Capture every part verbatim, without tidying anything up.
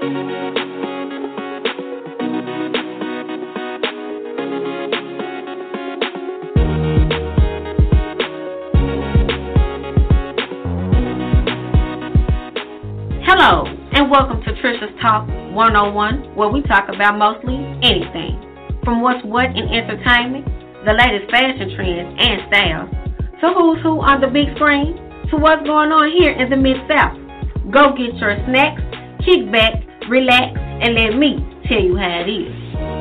Hello, and welcome to Trisha's Talk one oh one, where we talk about mostly anything, from what's what in entertainment, the latest fashion trends and styles, to who's who on the big screen, to what's going on here in the Mid-South. Go get your snacks, kick back, relax, and let me tell you how it is.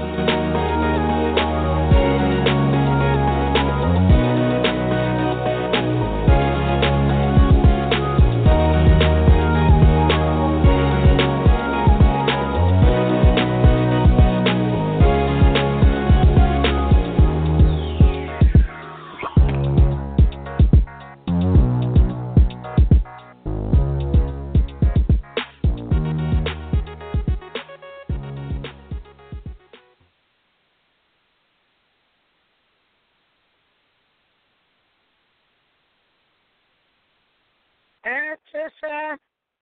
Hey, Trisha.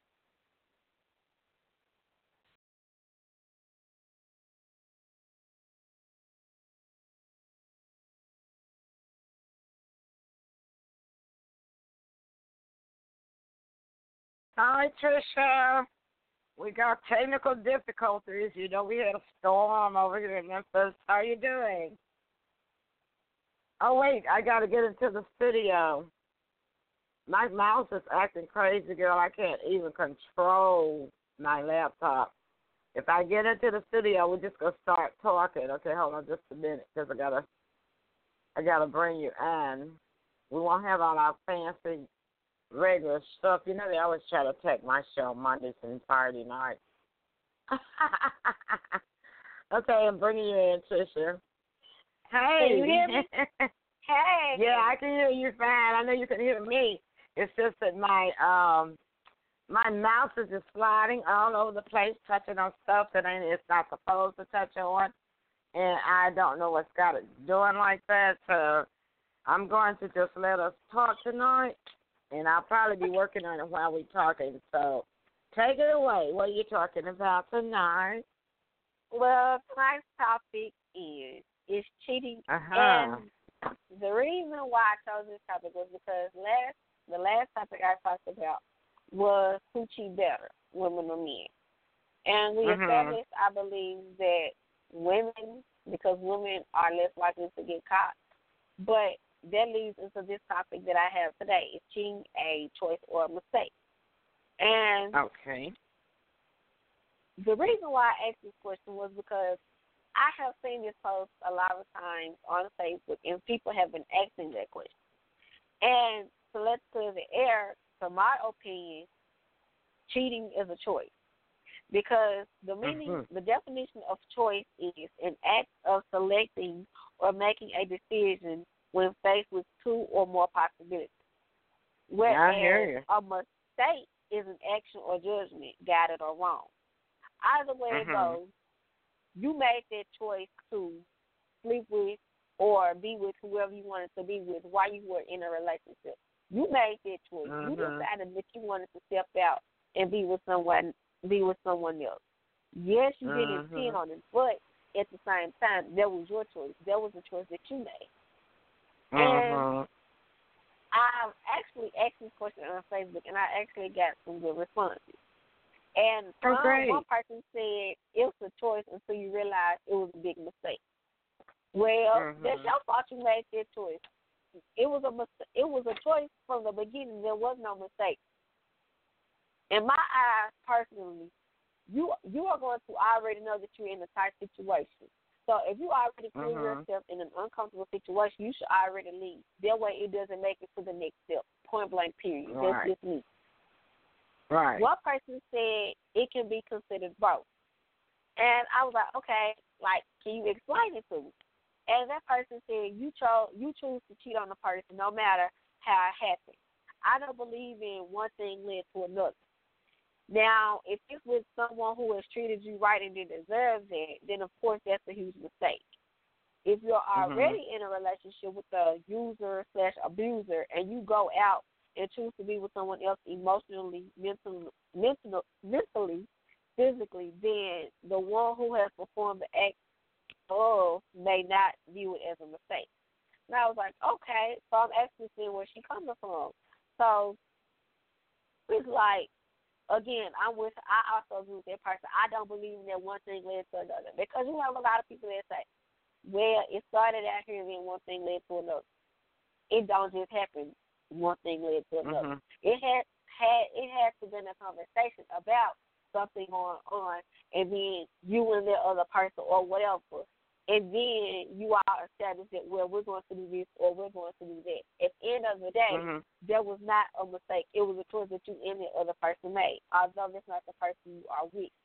Hi, Trisha. We got technical difficulties. You know, we had a storm over here in Memphis. How are you doing? Oh, wait, I got to get into the studio. My mouse is acting crazy, girl. I can't even control my laptop. If I get into the studio, we're just gonna start talking. Okay, hold on just a minute, because I gotta, I gotta bring you in. We won't have all our fancy regular stuff. You know, they always try to take my show Mondays and Friday nights. Okay, I'm bringing you in, Trisha. Hey. Can you hear me? Hey. Yeah, I can hear you fine. I know you can hear me. It's just that my um my mouse is just sliding all over the place, touching on stuff that ain't it's not supposed to touch on, and I don't know what's got it doing like that. So I'm going to just let us talk tonight, and I'll probably be working on it while we're talking. So take it away. What are you talking about tonight? Well, tonight's topic is is cheating, Uh-huh. and the reason why I chose this topic was because last the last topic I talked about was who cheat better, women or men. And we Mhm. established, I believe, that women, because women are less likely to get caught. But that leads into this topic that I have today. Is cheating a choice or a mistake? And Okay. the reason why I asked this question was because I have seen this post a lot of times on Facebook, and people have been asking that question. And so let's clear the air. From my opinion, cheating is a choice because the meaning, Mhm. the definition of choice is an act of selecting or making a decision when faced with two or more possibilities. I hear you. Whereas a mistake is an action or judgment, guided or wrong. Either way it Mhm. goes, you made that choice to sleep with or be with whoever you wanted to be with while you were in a relationship. You made that choice. Mhm. You decided that you wanted to step out and be with someone, be with someone else. Yes, you didn't Mhm. intend on it, but at the same time, that was your choice. That was the choice that you made. And Mhm. I actually asked this question on Facebook, and I actually got some good responses. And Oh, um, great. one person said it's a choice until you realize it was a big mistake. Well, Mhm. that's your fault. You made that choice. It was a mis- it was a choice from the beginning. There was no mistake. In my eyes, personally, you you are going to already know that you're in a tight situation. So if you already feel Mhm. yourself in an uncomfortable situation, you should already leave. That way, it doesn't make it to the next step. Point blank. Period. Right. That's just me. Right. One person said it can be considered both. And I was like, okay, like, can you explain it to me? And that person said, you chose, you choose to cheat on a person no matter how it happened. I don't believe in one thing led to another. Now, if it's with someone who has treated you right and didn't deserve that, then of course that's a huge mistake. If you're already Mhm. in a relationship with a user slash abuser and you go out and choose to be with someone else emotionally, mentally, mental, mentally, physically, then the one who has performed the act of may not view it as a mistake. And I was like, okay, so I'm actually seeing where she coming from. So it's like, again, I'm with, I also agree with that person. I don't believe that one thing led to another. Because you have a lot of people that say, well, it started out here and then one thing led to another. It don't just happen, one thing led to another. Mm-hmm. It had, had, it has to been a conversation about something going on, and then you and the other person or whatever. And then you all establish that, well, we're going to do this or we're going to do that. At the end of the day, mm-hmm. there was not a mistake. It was a choice that you and the other person made, although that's not the person you are with.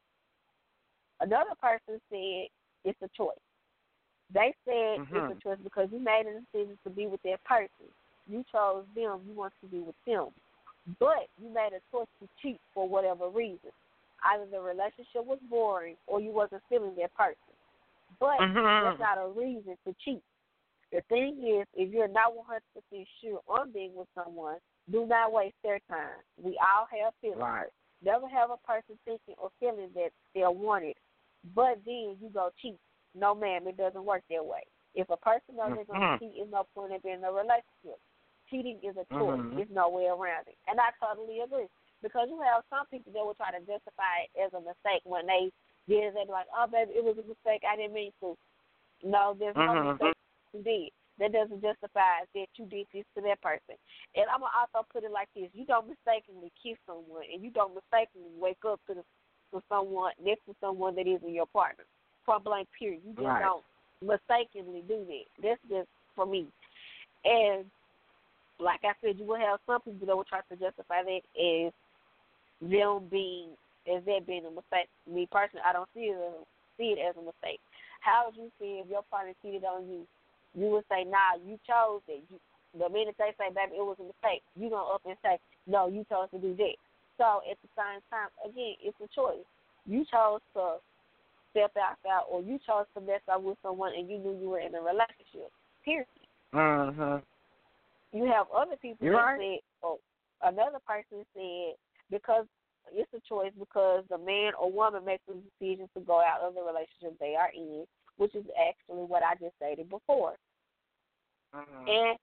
Another person said it's a choice. They said mm-hmm. it's a choice because you made a decision to be with that person. You chose them. You want to be with them. But you made a choice to cheat for whatever reason. Either the relationship was boring or you wasn't feeling that person. But mm-hmm. that's not a reason to cheat. The thing is, if you're not one hundred percent sure on being with someone, do not waste their time. We all have feelings. Right. Never have a person thinking or feeling that they'll want it, but then you go cheat. No, ma'am, it doesn't work that way. If a person knows they're going to cheat, there's no point in being in a relationship. Cheating is a choice. Mm-hmm. There's no way around it. And I totally agree. Because you have some people that will try to justify it as a mistake when they did it. They be like, oh, baby, it was a mistake. I didn't mean to. No, there's no mm-hmm. mistake you did. That doesn't justify that you did this to that person. And I'm going to also put it like this. You don't mistakenly kiss someone, and you don't mistakenly wake up to, the, to someone next to someone that isn't your partner. Point blank, period. You just right. don't mistakenly do that. That's just for me. And like I said, you will have some people that will try to justify that as them being, as that being a mistake. Me personally, I don't see it as, see it as a mistake. How would you feel if your partner cheated on you? You would say, nah, you chose it. You, the minute they say, baby, it was a mistake, you going to up and say, no, you chose to do that. So at the same time, again, it's a choice. You chose to step outside, or you chose to mess up with someone and you knew you were in a relationship, period. Uh-huh. You have other people You're that right. said, oh, another person said, because it's a choice because the man or woman makes the decision to go out of the relationship they are in, which is actually what I just stated before. Uh-huh. And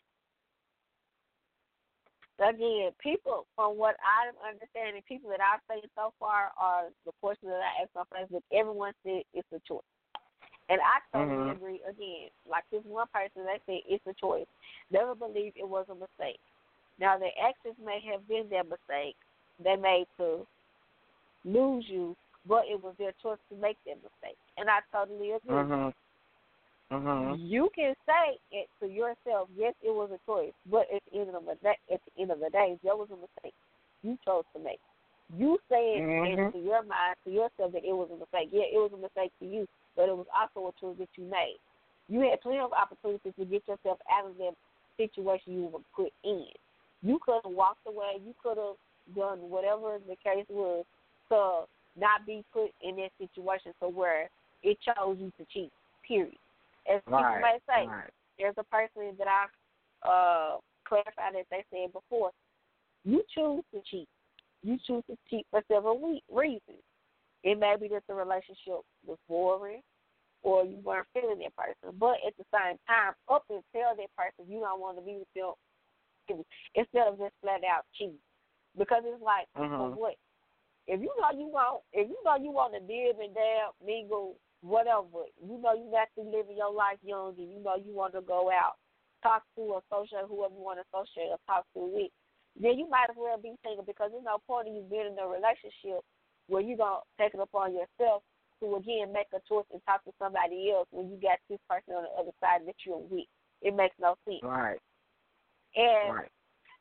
again, people, from what I'm understanding, people that I've seen so far are the portion that I asked on Facebook, everyone said it's a choice. And I totally mm-hmm. agree. Again, like this one person, they said it's a choice. Never believed it was a mistake. Now, their actions may have been their mistake. They made to lose you, but it was their choice to make that mistake. And I totally agree. Mm-hmm. Mm-hmm. You can say it to yourself, yes, it was a choice, but at the end of the day, at the end of the day, there was a mistake you chose to make. You said mm-hmm. into your mind to yourself that it was a mistake. Yeah, it was a mistake to you, but it was also a choice that you made. You had plenty of opportunities to get yourself out of that situation you were put in. You could have walked away. You could have done whatever the case was to not be put in that situation to where it chose you to cheat, period. As people right, may say, right. there's a person that I uh, clarified that they said before, you choose to cheat. You choose to cheat for several we- reasons. It may be that the relationship was boring or you weren't feeling that person. But at the same time, up and tell that person you don't want to be with them instead of just flat out cheating. Because it's like, mm-hmm. for what? If you know you want, if you know you want to dib and dab, mingle, whatever, you know you got to live your life young, and you know you want to go out, talk to, associate whoever you want to associate or talk to with, then you might as well be single, because there's no point in you being in a relationship where you're going to take it upon yourself to, again, make a choice and talk to somebody else when you got this person on the other side that you're with. It makes no sense. Right. And right.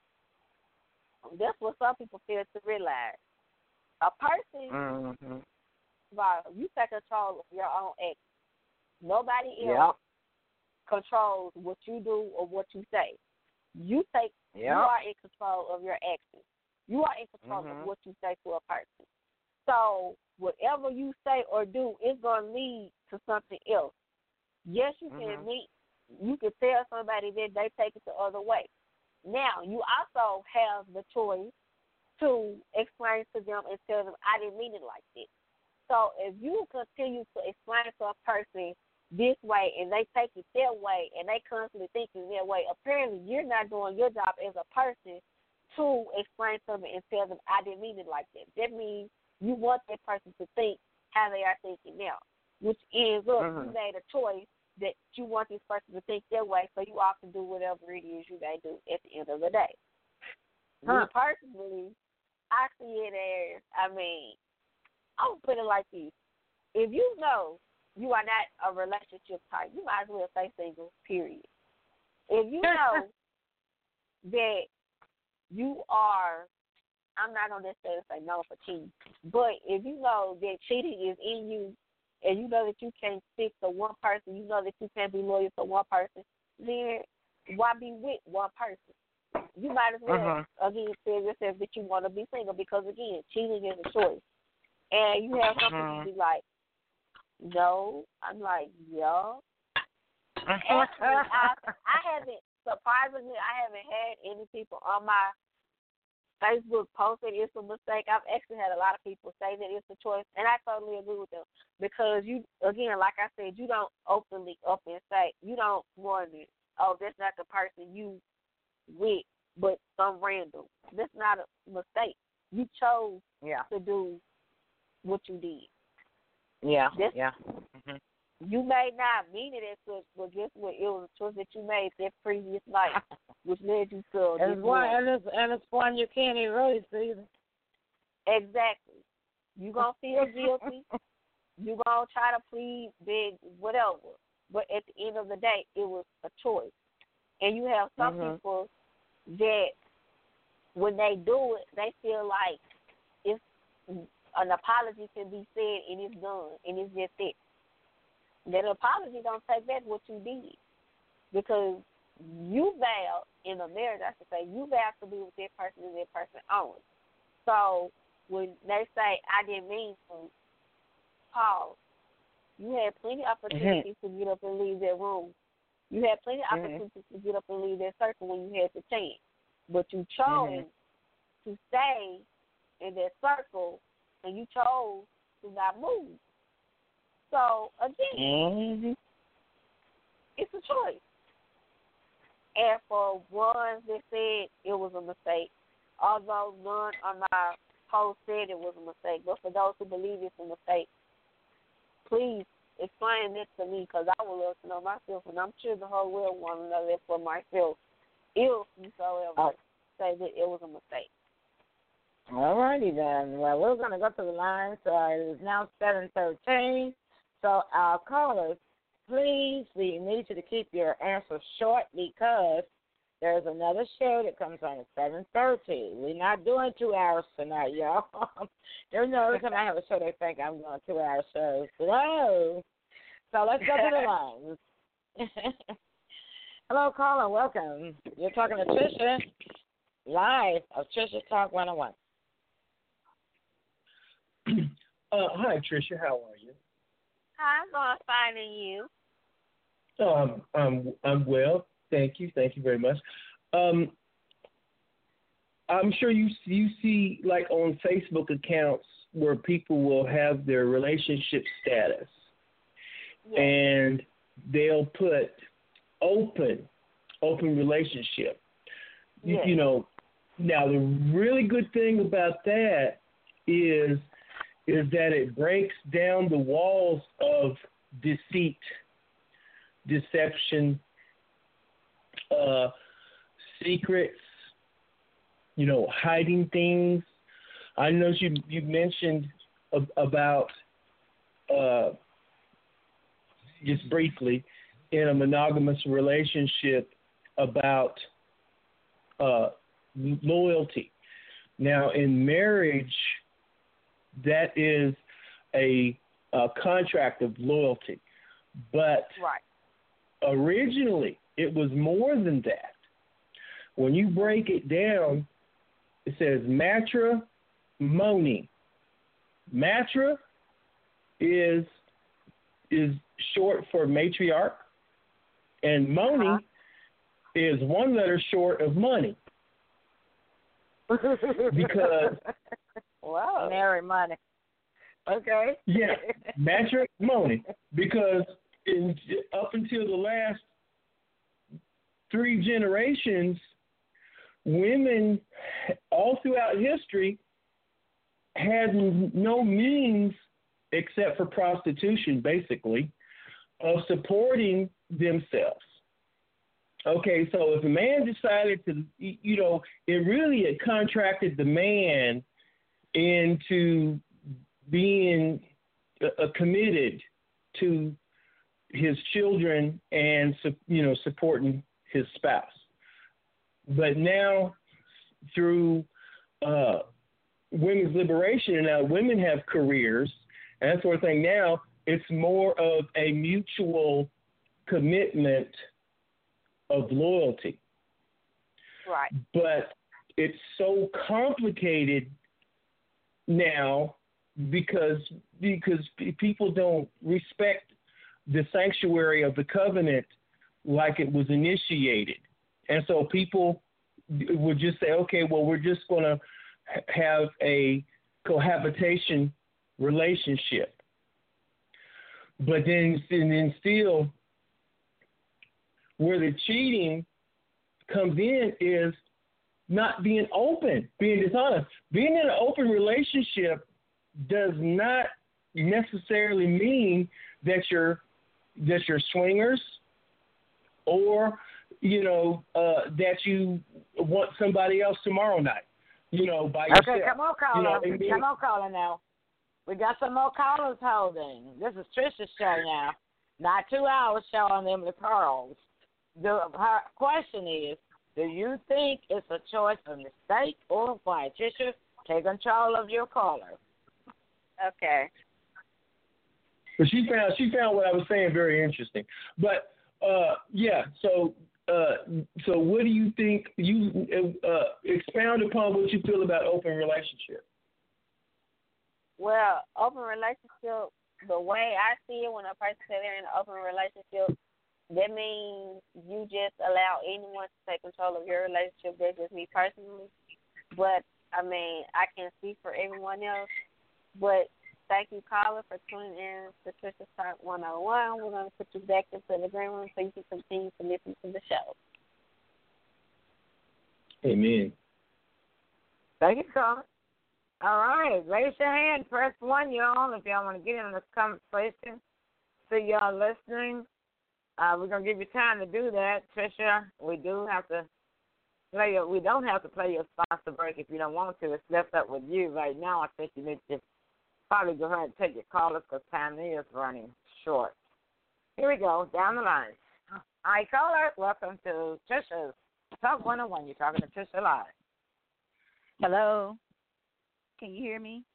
that's what some people fail to realize. A person, mm-hmm. well, you take control of your own actions. Nobody else yep. controls what you do or what you say. You take. Yep. You are in control of your actions. You are in control mm-hmm. of what you say to a person. So whatever you say or do is going to lead to something else. Yes, you can mm-hmm. meet. You can tell somebody that they take it the other way. Now, you also have the choice to explain to them and tell them, I didn't mean it like that. So if you continue to explain to a person this way and they take it their way and they constantly thinking their way, apparently you're not doing your job as a person to explain to them and tell them, I didn't mean it like that. That means you want that person to think how they are thinking now, which is, look, mm-hmm. you made a choice that you want this person to think their way, so you often do whatever it is you may do at the end of the day. Huh. Me personally, I see it as, I mean, I'm going to put it like this. If you know you are not a relationship type, you might as well stay single, period. If you know that you are, I'm not going to necessarily say no for cheating, but if you know that cheating is in you and you know that you can't stick to one person, you know that you can't be loyal to one person, then why be with one person? You might as well, uh-huh. again, tell yourself that you want to be single because, again, cheating is a choice. And you have something uh-huh. to be like, no. I'm like, yeah. Actually, I, I haven't, surprisingly, I haven't had any people on my Facebook post that it's a mistake. I've actually had a lot of people say that it's a choice, and I totally agree with them because you, again, like I said, you don't openly up and say, you don't warn it, oh, that's not the person you with, but some random. That's not a mistake. You chose yeah. to do what you did. Yeah, that's, yeah. Mm-hmm. You may not mean it as such, but guess what? It was a choice that you made that previous night, which led you to and it's one, and it's, and it's one you can't erase either. Exactly. You're going to feel guilty. You're going to try to plead, beg, whatever. But at the end of the day, it was a choice. And you have some mm-hmm. people that when they do it, they feel like it's an apology can be said and it's done and it's just it. That apology don't take back what you did because you vowed in a marriage, I should say, you vowed to be with that person and that person only. So when they say I didn't mean to, pause. You had plenty of opportunities mm-hmm. to get up and leave that room. You had plenty of mm-hmm. opportunities to get up and leave that circle when you had the chance. But you chose mm-hmm. to stay in that circle and you chose to not move. So, again, mm-hmm. it's a choice. And for ones that said it was a mistake, although none on my post said it was a mistake, but for those who believe it's a mistake, please explain this to me because I would love to know myself, and I'm sure the whole world want to know that for myself if whosoever oh. say that it was a mistake. All righty then. Well, we're going to go to the line. So it is now seven thirteen. So our callers, please, we need you to keep your answers short because there's another show that comes on at seven thirty. We're not doing two hours tonight, y'all. You know, every time I have a show, they think I'm doing two-hour shows. No. So let's go to the line. Hello, caller. Welcome. You're talking to Trisha, live of Trisha Talk one oh one. Uh, hi, Trisha. How are you? Hi, I'm going fine, and you? Um, I'm I'm well. Thank you. Thank you very much. Um, I'm sure you you see like on Facebook accounts where people will have their relationship status, yes. and they'll put open open relationship. Yes. You, you know, now the really good thing about that is. is that it breaks down the walls of deceit, deception, uh, secrets, you know, hiding things. I know you you mentioned ab- about, uh, just briefly, in a monogamous relationship about uh, loyalty. Now, in marriage, that is a, a contract of loyalty. But right. originally, it was more than that. When you break it down, it says matrimony. Matra is is short for matriarch, and moni uh-huh. is one letter short of money. Because wow, marry money. Okay. Yeah, matrimony. Because in, up until the last three generations, women all throughout history had no means except for prostitution, basically, of supporting themselves. Okay, so if a man decided to, you know, it really had contracted the man into being uh, committed to his children and, you know, supporting his spouse. But now, through uh, women's liberation, and now women have careers and that sort of thing. Now it's more of a mutual commitment of loyalty. Right. But it's so complicated now because because people don't respect the sanctuary of the covenant like it was initiated. And so people would just say, okay, well, we're just going to have a cohabitation relationship. But then, and then still, where the cheating comes in is not being open, being dishonest. Being in an open relationship does not necessarily mean that you're that you're swingers or, you know, uh, that you want somebody else tomorrow night, you know, by yourself. Okay, come on, caller. You know, then, come on, caller now. We got some more callers holding. This is Trisha's show now. Not two hours showing them the pearls. The her question is, do you think it's a choice of mistake or why? Trisha, take control of your caller. Okay. But she found she found what I was saying very interesting. But uh, yeah, so uh, so what do you think? You uh, expound upon what you feel about open relationship. Well, open relationship, the way I see it, when a person says they're in an open relationship, that means you just allow anyone to take control of your relationship. That's just me personally. But, I mean, I can't speak for everyone else. But thank you, caller, for tuning in to Trisha's Talk one oh one. We're going to put you back into the green room so you can continue to listen to the show. Amen. Thank you, caller. All right, raise your hand. Press one, y'all, if y'all want to get in this conversation. So y'all listening. Uh, we're gonna give you time to do that, Trisha. We do have to play. Your, we don't have to play your sponsor break if you don't want to. It's left up with you right now. I think you need to probably go ahead and take your callers because time is running short. Here we go, down the line. All right, caller, welcome to Trisha's Talk one oh one. You're talking to Trisha Live. Hello. Can you hear me?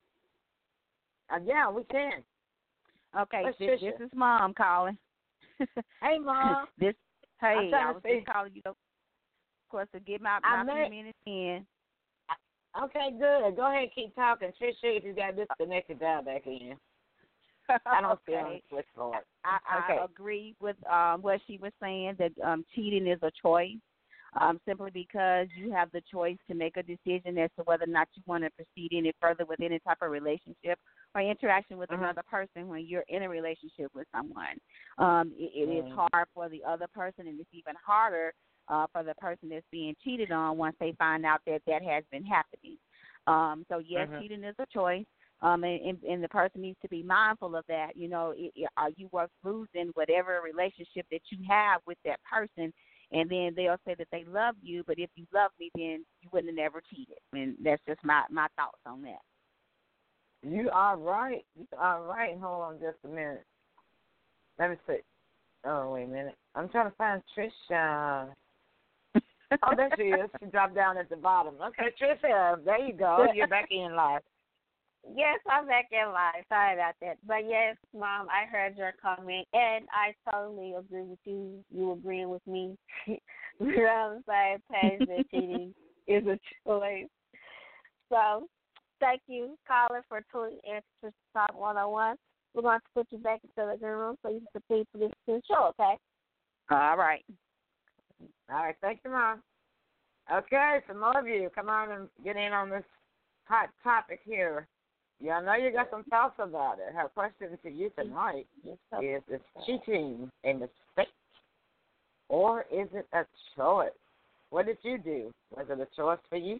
Uh, yeah, we can. Okay, What's this, this is Mom calling. Hey, Mom. this Hey, I was see. just calling you, of course, to get my, my few minutes in. Okay, good. Go ahead and keep talking. Trisha, if you got disconnected, dial back in. I don't see on the switchboard. I, I okay. agree with um, what she was saying, that um, cheating is a choice. Um, simply because you have the choice to make a decision as to whether or not you want to proceed any further with any type of relationship or interaction with uh-huh. another person when you're in a relationship with someone. Um, it, it mm. is hard for the other person, and it's even harder uh, for the person that's being cheated on once they find out that that has been happening. Um, so, yes, uh-huh. cheating is a choice. Um, and, and, and the person needs to be mindful of that. You know, it, it, are you worth losing whatever relationship that you have with that person? And then they'll say that they love you, but if you love me, then you wouldn't have never cheated. And that's just my, my thoughts on that. You are right. You are right. Hold on just a minute. Let me see. Oh, wait a minute. I'm trying to find Trisha. Oh, there she is. She dropped down at the bottom. Okay, Trisha, there you go. You're back in live. Yes, I'm back in live. Sorry about that. But yes, Mom, I heard your comment, and I totally agree with you. You agreeing with me. We're on the same page that cheating is a choice. So, thank you, caller, for tuning in to Talk one oh one. We're going to put you back into the green room so you can continue to listen to the show, okay? All right. All right, thank you, Mom. Okay, some more of you, come on and get in on this hot topic here. Yeah, I know you got some thoughts about it. Her question to you tonight Yes, is: Is cheating a mistake, or is it a choice? What did you do? Was it a choice for you?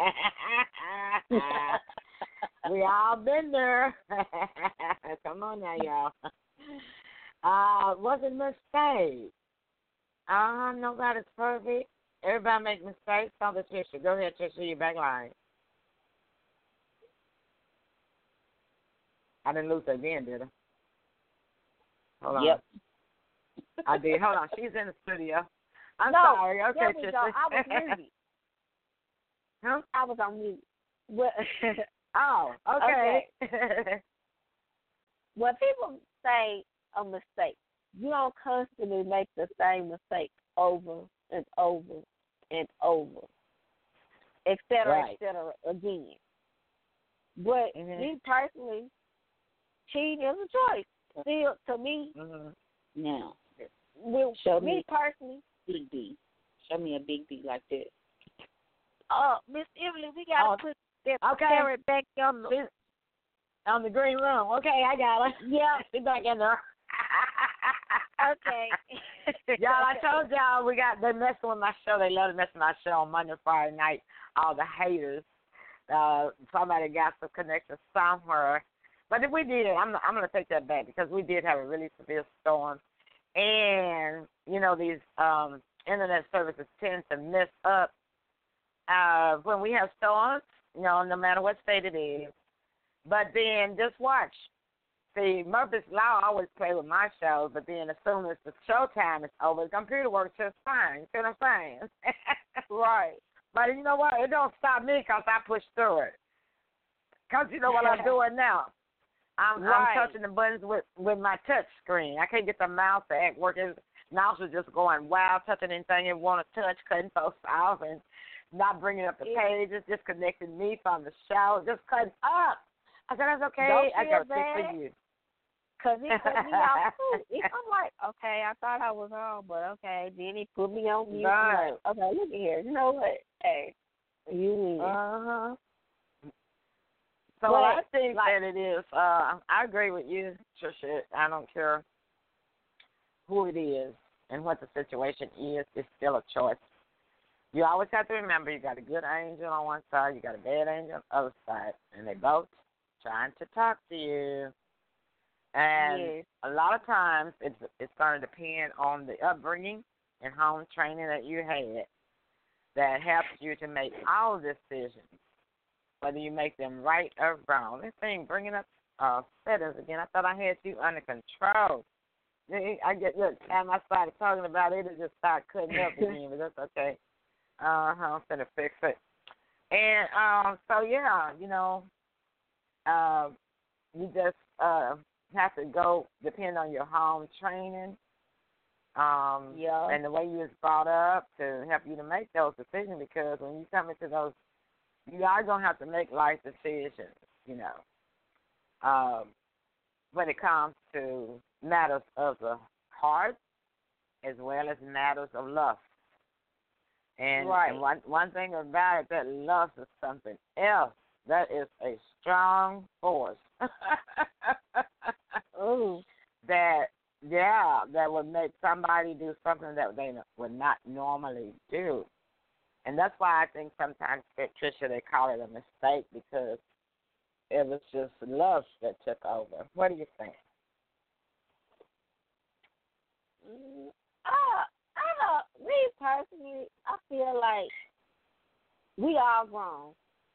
We all been there. Come on now, y'all. Uh, was it a mistake? Uh, nobody's perfect. Everybody make mistakes. Tell the Trisha. Go ahead, Trisha. You're back line. I didn't lose her again, did I? Hold on. Yep. I did. Hold on. She's in the studio. I'm no, sorry. Okay, there we Trisha. go. I was muted. Huh? I was on mute. Well, oh, okay. okay. When people say a mistake, you don't constantly make the same mistake over and over and over, et cetera, right. et cetera, again. But mm-hmm. me personally, cheating is a choice. Still, to me, mm-hmm. now, with show me me personally, big D. Show me a big D like that. Uh, Miss Emily, we gotta oh, put that okay. parrot back on the on the green room. Okay, I got it. Yeah, she's back in there. Okay. Y'all, I told y'all we got they messing with my show. They love to mess with my show on Monday, Friday night. All the haters. Uh, somebody got some connection somewhere. But if we did it, I'm I'm gonna take that back because we did have a really severe storm, and you know these um, internet services tend to mess up uh, when we have storms. You know, no matter what state it is. But then just watch. See, Murphy's Law always play with my shows, but then as soon as the show time is over, the computer works just fine. You see what I'm saying? Right. But you know what? It don't stop me because I push through it. Because you know what I'm doing now? I'm, right. I'm touching the buttons with, with my touch screen. I can't get the mouse to act work. His mouse is just going wild, touching anything it want to touch, cutting folks off, and not bringing up the pages, disconnecting me from the show, just cutting up. I said, that's okay. Don't I got to bad. fix for you. Because it put me off, too. I'm like, okay, I thought I was on, but okay. Then he put me on mute. Right. Like, okay, look at here. You know what? Hey, you win. Uh-huh. So but, I think like, that it is. Uh, I agree with you, Trisha. I don't care who it is and what the situation is. It's still a choice. You always have to remember you got a good angel on one side, you got a bad angel on the other side, and they both trying to talk to you. And yes. a lot of times it's it's going to depend on the upbringing and home training that you had that helps you to make all decisions, whether you make them right or wrong. This thing bringing up uh, feathers again. I thought I had you under control. I get look, time I started talking about it, it just started cutting up again, but that's okay. Uh huh. I'm gonna fix it. And um, so yeah, you know, uh, you just uh have to go depend on your home training, um, yeah, and the way you was brought up to help you to make those decisions. Because when you come into those, you are gonna have to make life decisions. You know, um, when it comes to matters of the heart as well as matters of lust. And, right. and one one thing about it, that lust is something else. That is a strong force. Ooh. That, yeah, that would make somebody do something that they would not normally do. And that's why I think sometimes, Trisha, they call it a mistake because it was just lust that took over. What do you think? Mm, uh, I don't, me personally, I feel like we all grown.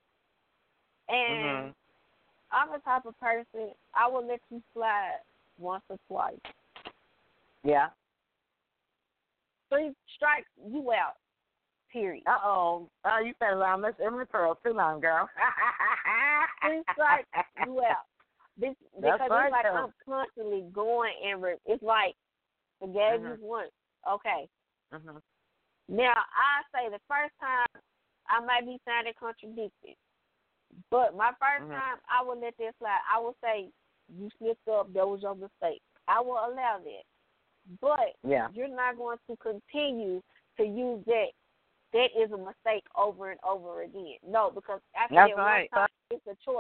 And mm-hmm. I'm the type of person, I will let you slide once or twice. Yeah. Three strikes, you out. Period. Uh-oh. Uh, you been around Miss Emily Pearl too long, girl. Three strikes, you out. This, because That's right, it's like though. I'm constantly going and re- it's like, I gave mm-hmm. you once. Okay. Mm-hmm. Now, I say the first time I might be sounding contradicted. But my first mm-hmm. time, I will let that slide. I will say, you slipped up, that was your mistake. I will allow that. But yeah. you're not going to continue to use that. That is a mistake over and over again. No, because after That's that right. one time, it's a choice.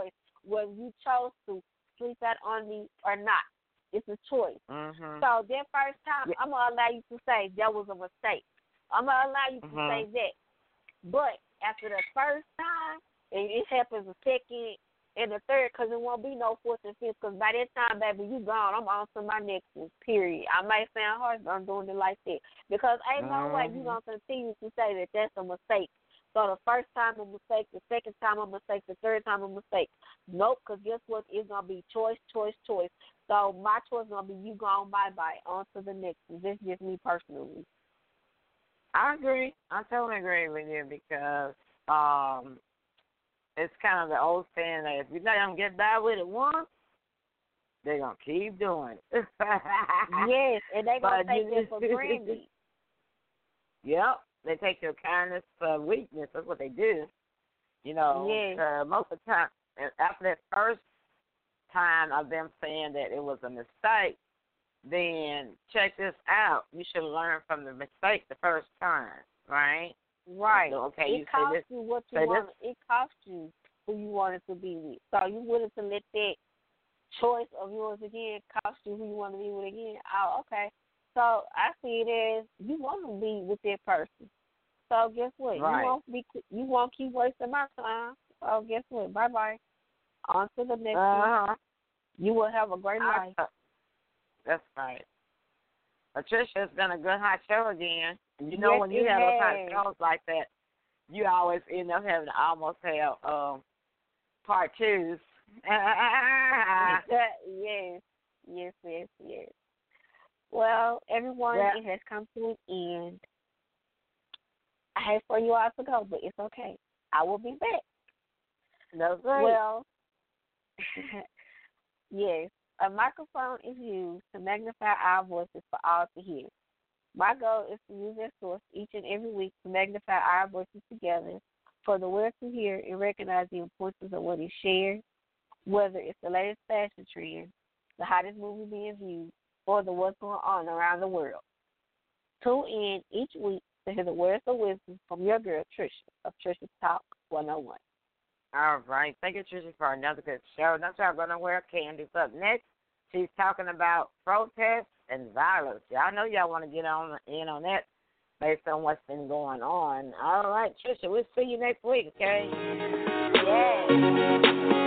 whether you chose to sleep out on me or not. It's a choice. Mm-hmm. So that first time, Yeah. I'm going to allow you to say that was a mistake. I'm going to allow you to Mhm. say that. But after the first time, and it happens a second and the third, because it won't be no fourth and fifth, because by that time, baby, you gone. I'm on to my next one, period. I might sound harsh, but I'm doing it like that. Because ain't no way you Mhm. going to continue to say that that's a mistake. So the first time a mistake, the second time a mistake, the third time a mistake. Nope, because guess what? It's going to be choice, choice, choice. So my choice is going to be you gone, bye-bye, on to the next one. This is just me personally. I agree. I totally agree with you because um, it's kind of the old saying that if you let them get by with it once, they're going to keep doing it. Yes, and they're going to But take you- it for granted. Yep. They take your kindness for weakness. That's what they do. You know, Yes. uh, most of the time, and after that first time of them saying that it was a mistake, then check this out. You should learn from the mistake the first time, right? Right. So, okay, it you say costs this. you what you say want. this. It costs you who you wanted to be with. So you willing to let that choice of yours again cost you who you want to be with again? Oh, okay. So I see it as you want to be with that person. So guess what? Right. You won't be. You won't keep wasting my time. So guess what? Bye bye. On to the next one. Uh-huh. You will have a great I- life. That's right. Patricia, it's been a good hot show again. You know Yes, when you it have those has. hot shows like that, you always end up having to almost have um, part twos. yes, yes, yes, yes. Well, everyone, Yeah. it has come to an end. I hate for you all to go, but it's okay. I will be back. That's right. Well, yes, a microphone is used to magnify our voices for all to hear. My goal is to use that source each and every week to magnify our voices together for the world to hear and recognize the importance of what is shared, whether it's the latest fashion trend, the hottest movie being viewed, or the what's going on around the world. Tune in each week to hear the words of wisdom from your girl, Trisha, of Trisha's Talk one oh one. All right. Thank you, Tricia, for another good show. Don't y'all go nowhere. Candy's up next. She's talking about protests and violence. Y'all know y'all want to get on in on that based on what's been going on. All right, Tricia, we'll see you next week, okay? Yes.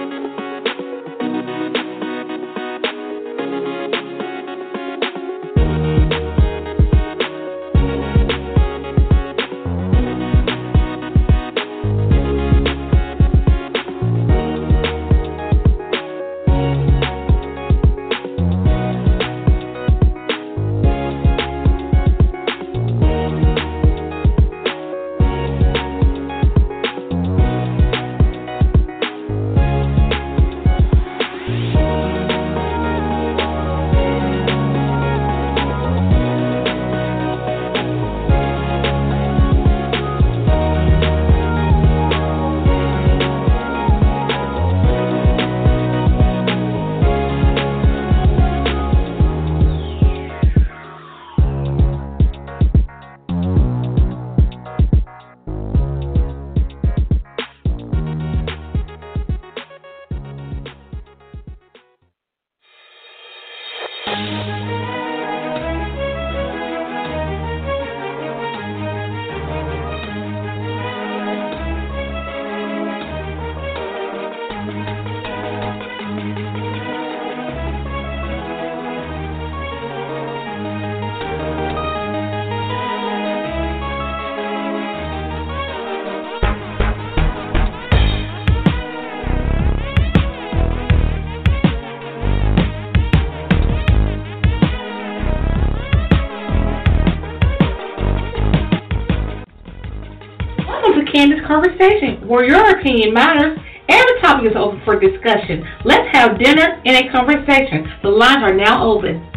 Candace Conversation, where your opinion matters. Every topic is open for discussion. Let's have dinner and a conversation. The lines are now open.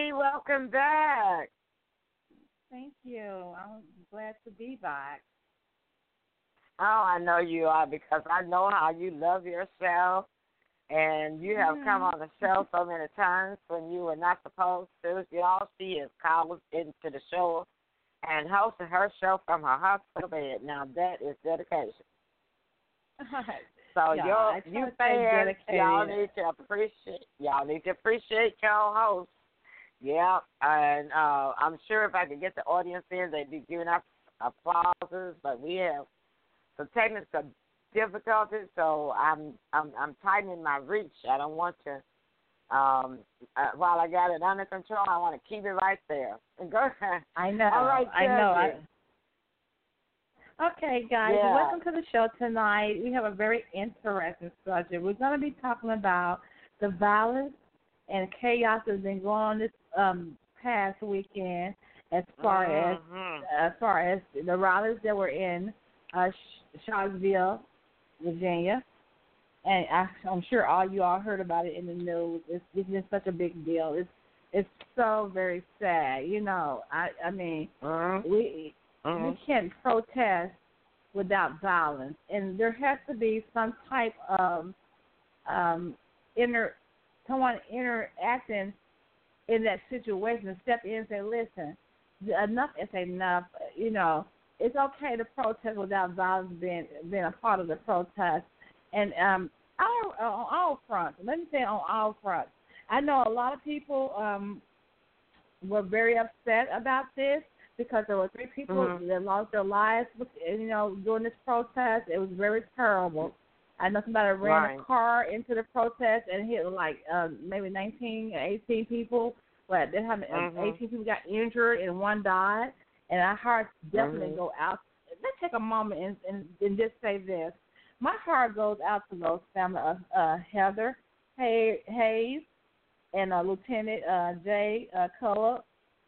Lee. Welcome back. Thank you. I'm glad to be back. Oh, I know you are because I know how you love yourself, and you have mm-hmm. come on the show so many times when you were not supposed to. You all she has called into the show and hosted her show from her hospital bed. Now that is dedication. So yeah, you you fans, y'all need to appreciate y'all need to appreciate your host. Yeah, and uh, I'm sure if I could get the audience in, they'd be giving us applauses. But we have some technical difficulties, so I'm I'm I'm tightening my reach. I don't want to. Um, uh, while I got it under control, I want to keep it right there. Go ahead. I know. All right, I know. I, Okay, guys, yeah. welcome to the show tonight. We have a very interesting subject. We're going to be talking about the violence and chaos that's been going on this um, past weekend, as far mm-hmm. as as far as the rallies that were in uh, Charlottesville, Virginia, and I, I'm sure all you all heard about it in the news. It's, it's been such a big deal. It's it's so very sad. You know, I I mean mm-hmm. we. Mm-hmm. We can't protest without violence, and there has to be some type of um, inter, someone interacting in that situation and step in and say, listen, enough is enough. You know, it's okay to protest without violence being being a part of the protest. And um, all, on all fronts, let me say on all fronts, I know a lot of people um, were very upset about this, because there were three people mm-hmm. that lost their lives, you know, during this protest. It was very terrible. I know somebody ran right. a car into the protest and hit like uh, maybe nineteen or eighteen people. But they have mm-hmm. eighteen people got injured and one died. And our hearts definitely mm-hmm. go out. Let's take a moment and, and, and just say this. My heart goes out to those family of uh, Heather Hayes and uh, Lieutenant uh, Jay uh, Cullen.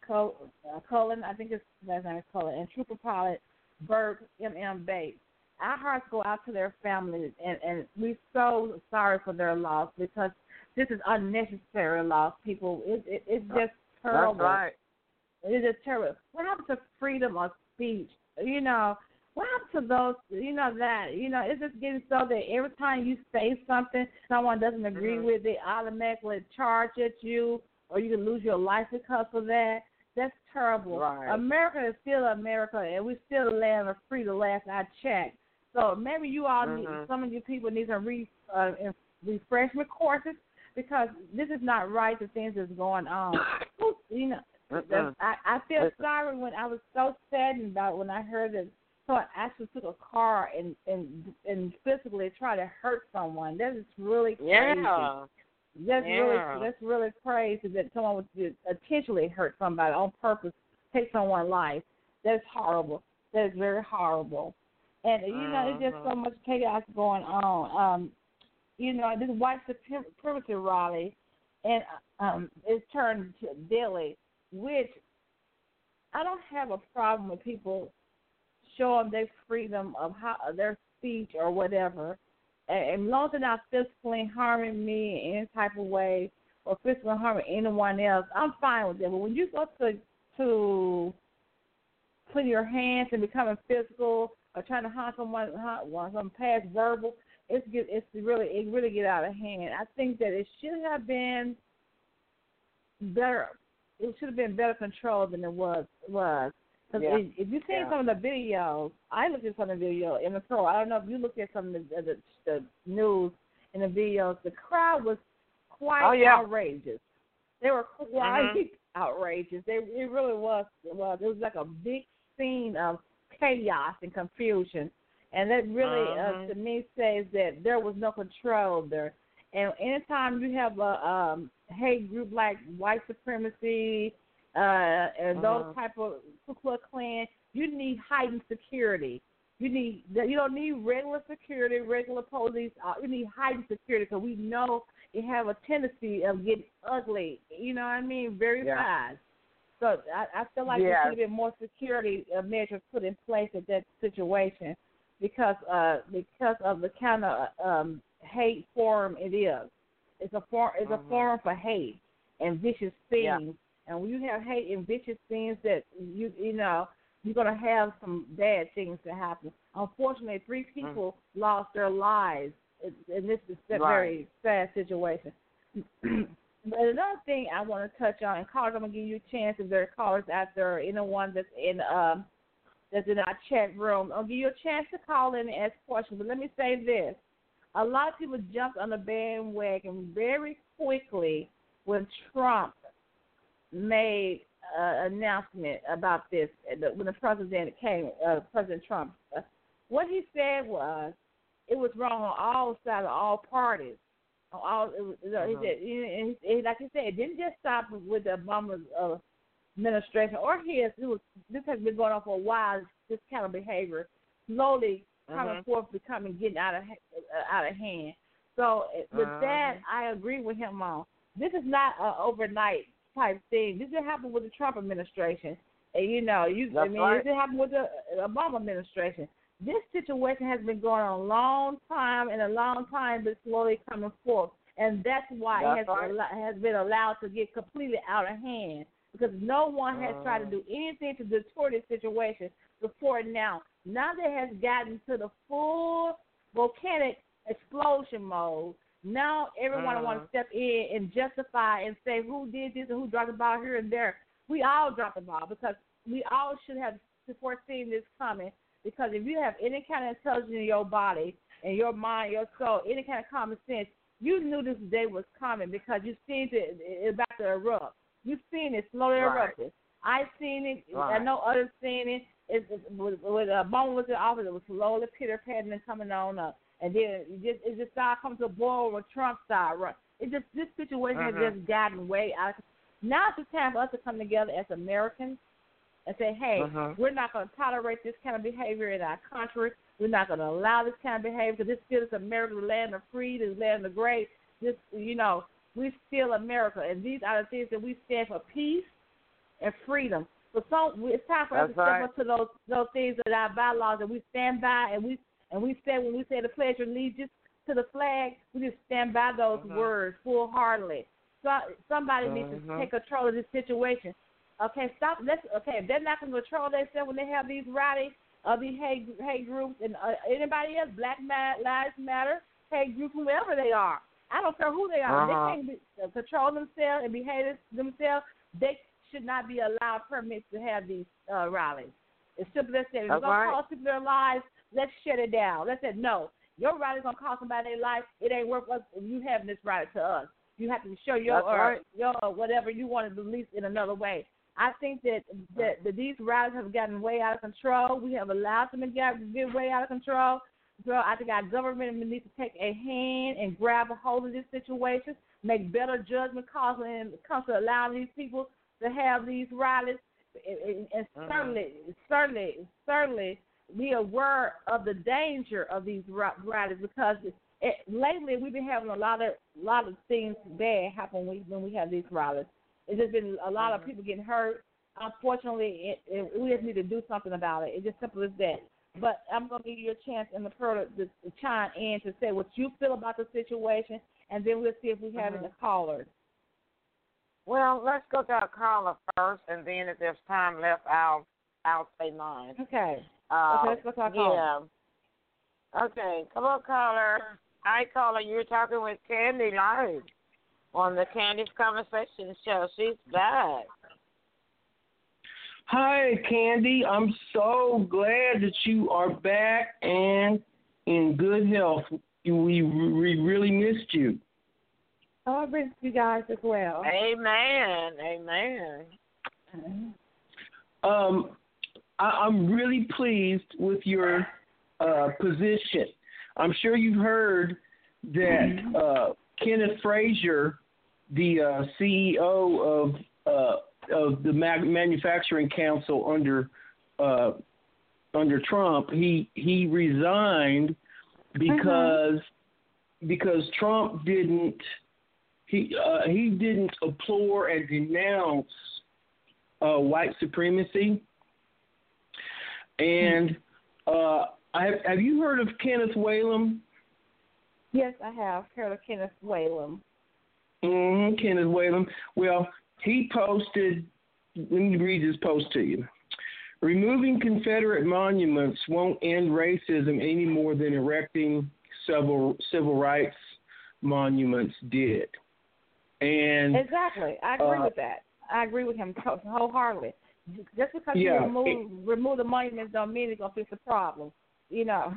Cullen, I think his last name is Cullen, and Trooper Pilot Berg M M Bates. Our hearts go out to their families, and, and we're so sorry for their loss, because this is unnecessary loss, people. It, it, it's just terrible. That's right. It is terrible. What happened to freedom of speech? You know, what happened to those, you know, that, you know, it's just getting so that every time you say something someone doesn't agree mm-hmm. with, they automatically charge at you, or you can lose your life because of that. That's terrible. Right. America is still America, and we're still a land of freedom, last I checked. So maybe you all, mm-hmm. need, some of you people need some re, uh, refreshment courses, because this is not right, the things that's going on. You know, mm-hmm. I, I feel sorry when I was so saddened about it when I heard that someone actually took a car and, and, and physically tried to hurt someone. That is really crazy. Yeah. That's yeah. really that's really crazy that someone would intentionally hurt somebody on purpose, take someone's life. That's horrible. That is very horrible. And you know, uh-huh. there's just so much chaos going on. Um, you know, this white supremacy rally, and um, it's turned to daily, which I don't have a problem with people showing their freedom of how their speech or whatever. And as long as they're not physically harming me in any type of way or physically harming anyone else, I'm fine with it. But when you go to to putting your hands and becoming physical or trying to harm someone, harm some past verbal, it's get, it's really it really get out of hand. I think that it should have been better. It should have been better controlled than it was was. Because yeah. if, if you've seen yeah. some of the videos, I looked at some of the videos in the pro. I don't know if you looked at some of the, the, the news in the videos. The crowd was quite oh, yeah. outrageous. They were quite mm-hmm. outrageous. They, it really was. It was. It was like a big scene of chaos and confusion. And that really, mm-hmm. uh, to me, says that there was no control there. And anytime you have a um, hate group like white supremacy, Uh, and those uh-huh. type of Ku Klux Klan, you need heightened security. You need you don't need regular security, regular police. Uh, you need heightened security, because we know it have a tendency of getting ugly. You know what I mean? Very yeah. fast. So I, I feel like yeah. there should have been more security uh, measures put in place at that situation, because uh, because of the kind of um, hate form it is. It's a form. It's uh-huh. a form for hate and vicious things. Yeah. And when you have hate and vicious things, that you you know you're gonna have some bad things to happen. Unfortunately, three people mm. lost their lives, and this is a right. very sad situation. But another thing I want to touch on, and callers, I'm gonna give you a chance if there are callers out there, anyone that's in um that's in our chat room, I'll give you a chance to call in and ask questions. But let me say this: a lot of people jumped on the bandwagon very quickly when Trump made an uh, announcement about this when the president came, uh, President Trump. Uh, what he said was it was wrong on all sides of all parties. On all, it was, uh-huh. he said, and he, and like he said, it didn't just stop with the Obama uh, administration or his. It was this has been going on for a while. This kind of behavior slowly coming uh-huh. forth, becoming getting out of uh, out of hand. So with uh-huh. that, I agree with him on. This is not an overnight type thing. This didn't happen with the Trump administration. And, you know, you That's I mean, right. this didn't happen with the Obama administration. This situation has been going on a long time, and a long time, but slowly coming forth. And that's why that's it has, right. al- has been allowed to get completely out of hand, because no one has uh. tried to do anything to deter this situation before now. Now that it has gotten to the full volcanic explosion mode, now everyone uh. wants to step in and justify and say who did this and who dropped the ball here and there. We all dropped the ball because we all should have foreseen this coming. Because if you have any kind of intelligence in your body and your mind, your soul, any kind of common sense, you knew this day was coming because you've seen it, it's about to erupt. You've seen it slowly right. erupting. I've seen it. Right. I know others seen it. It's, it's, when Obama was in office, it was slowly pitter-patting and coming on up. And then it just, it just started coming to a boil when Trump started running. It just, this situation uh-huh. has just gotten way out of control. Now it's the time for us to come together as Americans and say, hey, uh-huh. we're not going to tolerate this kind of behavior in our country. We're not going to allow this kind of behavior because this still is America, the land of free, the land of great. This, you know, we're still America, and these are the things that we stand for: peace and freedom. So, some, it's time for That's us to right. step up to those those things that our bylaws that we stand by, and we and we say when we say the pledge of allegiance to the flag, we just stand by those uh-huh. words full-heartedly. So, somebody uh-huh. needs to take control of this situation. Okay, stop. Let's. Okay, if they're not going to control themselves when they have these rallies, uh, these hate hate groups, and uh, anybody else, Black Lives Matter, hate groups, whoever they are. I don't care who they are. Uh-huh. They can't be, uh, control themselves and behave themselves. They should not be allowed permits to have these uh, rallies. It's simple as that. If it's going right. to cost people their lives, let's shut it down. Let's say no. Your rally's going to cost somebody their life. It ain't worth us you having this rally to us. You have to show your uh, right. your uh, whatever you want to release in another way. I think that, that, that these rallies have gotten way out of control. We have allowed them to get, get way out of control. So I think our government needs to take a hand and grab a hold of this situation, make better judgment calls when it comes to allowing these people to have these rallies, and, and uh-huh. certainly, certainly, certainly be aware of the danger of these rallies, because it, lately we've been having a lot of lot of things bad happen when we, when we have these rallies. It's just been a lot of people getting hurt. Unfortunately, it, it, we just need to do something about it. It's just simple as that. But I'm going to give you a chance in the pearl to, to chime in to say what you feel about the situation, and then we'll see if we have mm-hmm. any callers. Well, let's go to our caller first, and then if there's time left, I'll I'll say mine. Okay. Uh, okay, let's go to our caller. Yeah. Okay, come on, caller. Hi, caller. You're talking with Candy Live on the Candy's Conversation Show. She's back. Hi, Candy. I'm so glad that you are back and in good health. We, we really missed you. Oh, I missed you guys as well. Amen. Amen. Um, I, I'm really pleased with your uh, position. I'm sure you've heard that uh, Kenneth Frazier, the uh, C E O of uh, of the Manufacturing Council under uh, under Trump, he he resigned because mm-hmm. because Trump didn't he uh, he didn't applaud and denounce uh, white supremacy. And uh, have have you heard of Kenneth Whalum? Yes, I have heard of Kenneth Whalum. Mm-hmm, Kenneth Whalum. Well, he posted, let me read this post to you. Removing Confederate monuments won't end racism any more than erecting civil civil rights monuments did. And exactly, I agree uh, with that. I agree with him wholeheartedly. Just because yeah, you remove it, remove the monuments don't mean it's gonna fix the problem. You know.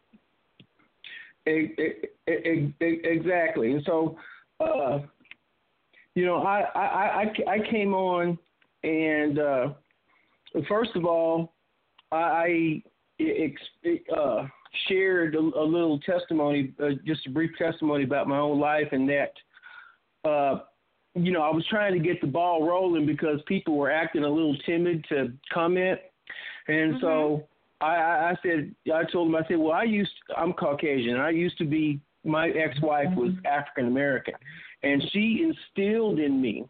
It, it, it, exactly, and so uh, you know, I, I I I came on, and uh, first of all, I uh, shared a, a little testimony, uh, just a brief testimony about my own life, and that. Uh, you know, I was trying to get the ball rolling because people were acting a little timid to comment. And mm-hmm. so I, I said, I told them, I said, well, I used, I'm Caucasian. I used to be, my ex-wife was African American. And she instilled in me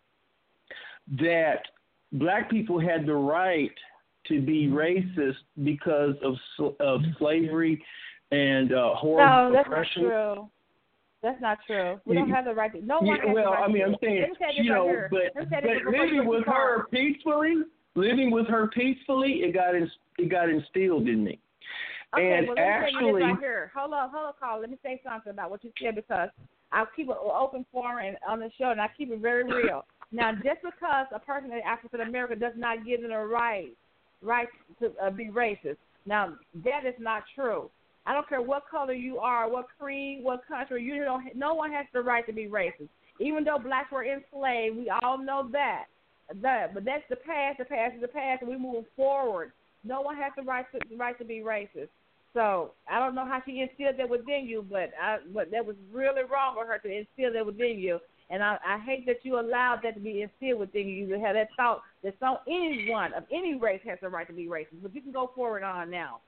that black people had the right to be racist because of of slavery and uh, horrible no, that's oppression. Not true. That's not true. We don't have the right to. No one. Yeah, well, has the right I mean, to I'm saying, you know, right but, but living with her peacefully, living with her peacefully, it got in, it got instilled in me. Okay, and well, let actually, me say this right here. Hold on, hold on, Carl. Let me say something about what you said because I'll keep it open forum and on the show, and I keep it very real. Now, just because a person in African American does not give them a right, right to uh, be racist. Now, that is not true. I don't care what color you are, what creed, what country. You don't. No one has the right to be racist. Even though blacks were enslaved, we all know that. That, but that's the past. The past is the past, and we move forward. No one has the right to the right to be racist. So I don't know how she instilled that within you, but I, but that was really wrong for her to instill that within you. And I, I hate that you allowed that to be instilled within you. You have that thought that some anyone of any race has the right to be racist. But you can go forward on now.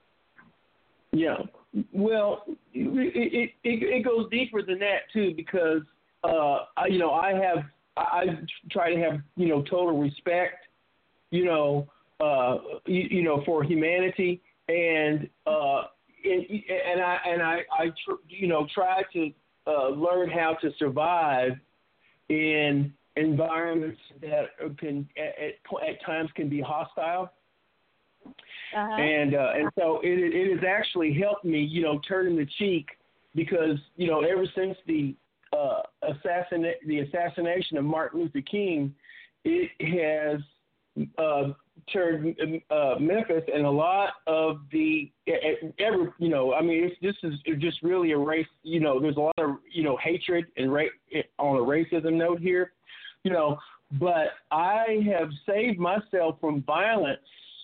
Yeah, well, it, it it it goes deeper than that too because uh I, you know I have I, I try to have you know total respect you know uh you, you know for humanity and uh and, and I and I I tr- you know try to uh, learn how to survive in environments that can at, at, at times can be hostile. Uh-huh. And uh, and so it it has actually helped me, you know, turning the cheek because you know ever since the uh, assassin the assassination of Martin Luther King, it has uh, turned uh, Memphis and a lot of the ever you know I mean it's, this is just really a race you know there's a lot of you know hatred and ra- on a racism note here, you know, but I have saved myself from violence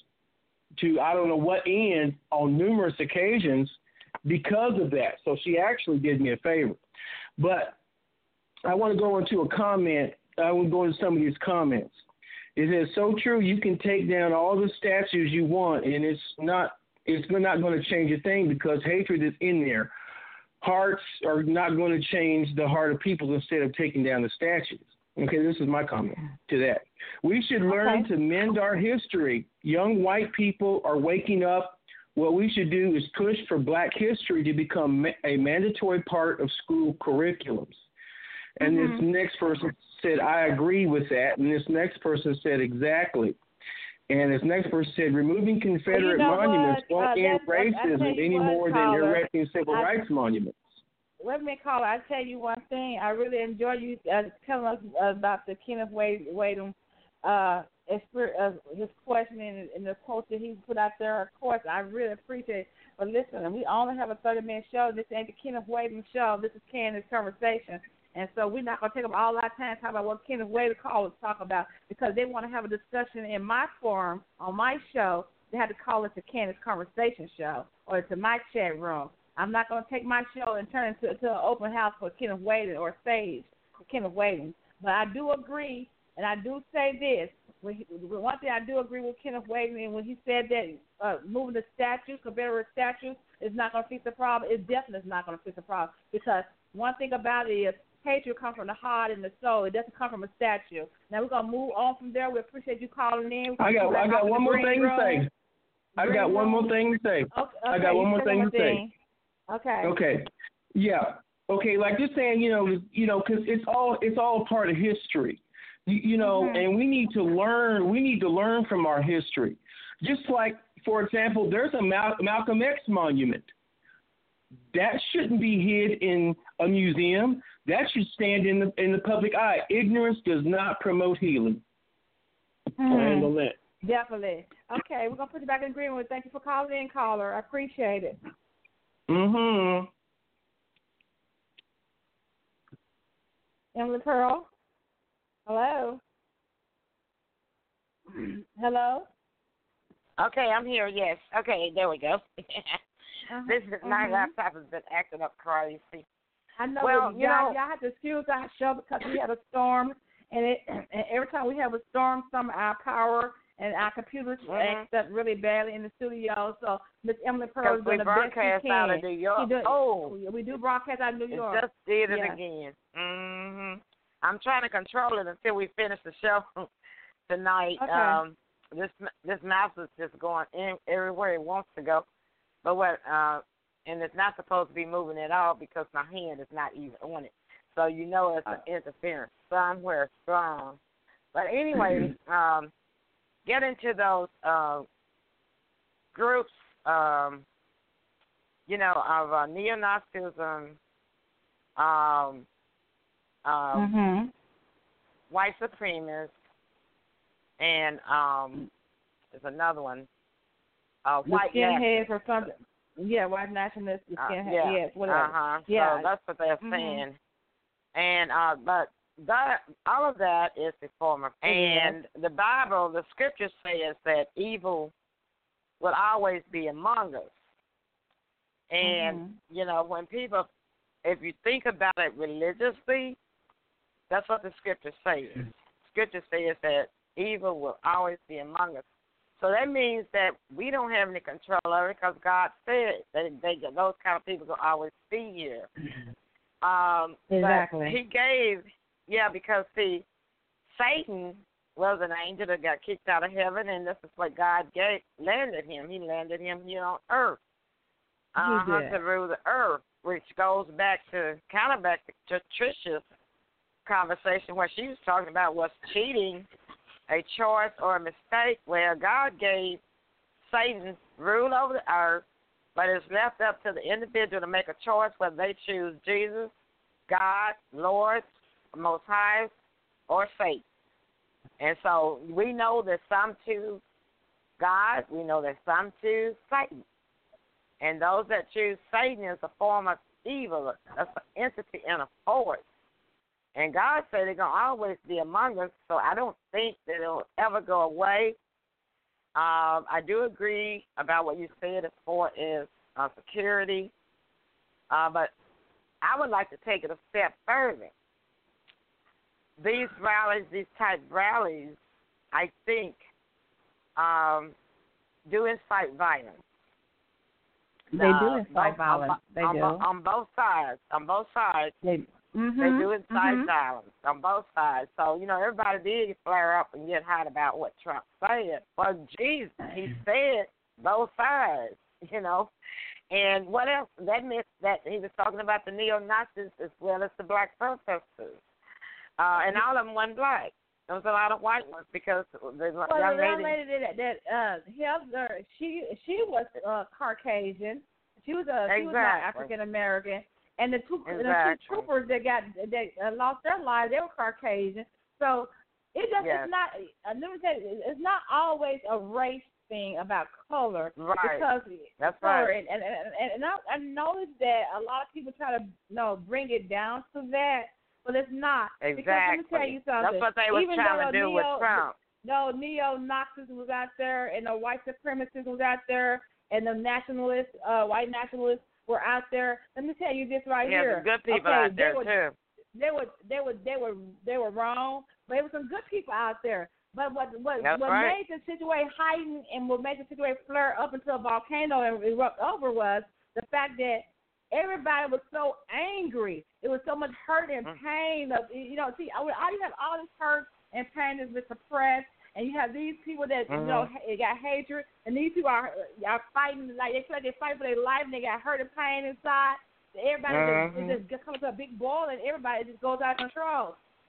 to I don't know what end on numerous occasions because of that. So she actually did me a favor. But I want to go into a comment. I want to go into some of these comments. It is so true. You can take down all the statues you want, and it's not it's not going to change a thing because hatred is in there. Hearts are not going to change the heart of people instead of taking down the statues. Okay, this is my comment to that. We should learn okay. to mend our history. Young white people are waking up. What we should do is push for black history to become a mandatory part of school curriculums. And mm-hmm. this next person said, I agree with that. And this next person said, exactly. And this next person said, removing Confederate well, you know monuments what? won't uh, end racism any what, more than erecting civil I, rights monuments. Let me call. I tell you one thing. I really enjoy you uh, telling us about the Kenneth Wade, Wade uh, uh, his question and, and the quote that he put out there. Of course, I really appreciate it. But listen, we only have a thirty-minute show. This ain't the Kenneth Wade show. This is Candace's conversation. And so we're not going to take up all our time talking about what Kenneth Wade callers talk about because they want to have a discussion in my forum, on my show. They had to call it the Candace Conversation Show or to my chat room. I'm not going to take my show and turn it into an open house for Kenneth Wade or stage for Kenneth Wade. But I do agree, and I do say this. When he, one thing I do agree with Kenneth Wade when he said that uh, moving the statues, Confederate statues, is not going to fix the problem. It definitely is not going to fix the problem because one thing about it is hatred comes from the heart and the soul. It doesn't come from a statue. Now we're going to move on from there. We appreciate you calling in. I got, I got one more thing room. to say. I got room. one more thing to say. Okay, okay, I got one more thing to thing. say. Okay. Okay. Yeah. Okay. Like just saying, you know, you know, because it's all it's all part of history. You, you know, Mm-hmm. and we need to learn. We need to learn from our history. Just like, for example, there's a Mal- Malcolm X monument. That shouldn't be hid in a museum. That should stand in the in the public eye. Ignorance does not promote healing. Mm-hmm. I'll handle that. Definitely. Okay, we're gonna put you back in agreement. Thank you for calling in, caller. I appreciate it. Mm-hmm. Emily Pearl. Hello. Hello. Okay, I'm here. Yes. Okay, there we go. Uh-huh. This is my Mhm. laptop has been acting up crazy. I know. Well, but you y'all, know- y'all have to excuse our show because we had a storm, and it and every time we have a storm, some of our power and our computers Mhm. act up really badly in the studio. So Miss Emily Pearl is Because we doing the best she broadcast can. out of New York. She do- Oh, we do broadcast out of New it York. just did it Yes. again. hmm I'm trying to control it until we finish the show tonight. Okay. Um, this this mouse is just going in everywhere it wants to go, but what? Uh, and it's not supposed to be moving at all because my hand is not even on it. So you know it's an interference somewhere strong. But anyway, um, get into those uh, groups, um, you know, of uh, neo-Nazism, um, um, Mm-hmm. white supremacists, and um, there's another one, uh, The white skinheads or nationalists. something. Yeah, white nationalists, the Uh, skinheads. yeah. Yes, whatever. Uh-huh. Yeah. So that's what they're Mhm. saying. And uh, but that all of that is a form of, and the Bible, the scripture says that evil will always be among us. And Mhm. you know, when people, if you think about it religiously, that's what the scripture says. Scripture says that evil will always be among us. So that means that we don't have any control over it because God said that they, those kind of people will always be here. Um, Exactly. But he gave, yeah, because see, Satan was an angel that got kicked out of heaven, and this is what God gave landed him. He landed him here on earth, uh, He did. to rule the earth, which goes back to kind of back to Trisha's conversation where she was talking about was cheating a choice or a mistake, where God gave Satan rule over the earth, but it's left up to the individual to make a choice whether they choose Jesus, God, Lord, Most High, or Satan. And so we know that some choose God, we know that some choose Satan. And those that choose Satan is a form of evil, that's an entity and a force. And God said they're going to always be among us, so I don't think that it'll ever go away. Um, I do agree about what you said as far as uh, security, uh, but I would like to take it a step further. These rallies, these type rallies, I think, um, do incite violence. They Uh, do incite both- violence. On, They on, do. on both sides. On both sides. They, mm-hmm. They do incite Mhm. violence on both sides. So, you know, everybody did flare up and get hot about what Trump said. But, Jesus, he said both sides, you know. And what else? That meant that he was talking about the neo-Nazis as well as the black protesters. Uh, and all of them wasn't black. There was a lot of white ones because the Well, young the young lady. lady that that uh, helped her, she she was uh, Caucasian. She was a she was not Exactly. African American. And the two the Exactly. two troopers that got that uh, lost their lives, they were Caucasian. So it just Yes. it's not. Uh, let me say, it's not always a race thing about color. Right. Because That's color, right. and and and, and I, I noticed that a lot of people try to you know bring it down to that, but it's not. Because let me tell Exactly. you something. That's what they were Even trying though to do neo, with Trump. No, neo-Nazis was out there, and the white supremacists was out there, and the nationalists, uh, white nationalists were out there. Let me tell you this right Yeah, here. some good people okay, out there they were, too. They were, they were, they were, they were wrong, but there were some good people out there. But what, what, That's what right. made the situation heighten and what made the situation flare up into a volcano and erupt over was the fact that everybody was so angry. It was so much hurt and Mm. pain. Of you know, see, I, I have all this hurt and pain that's been suppressed, and you have these people that Mhm. you know ha- got hatred, and these people are are fighting like they feel like they fight for their life, and they got hurt and pain inside. Everybody Mhm. just, it just comes to a big boil, and everybody just goes out of control.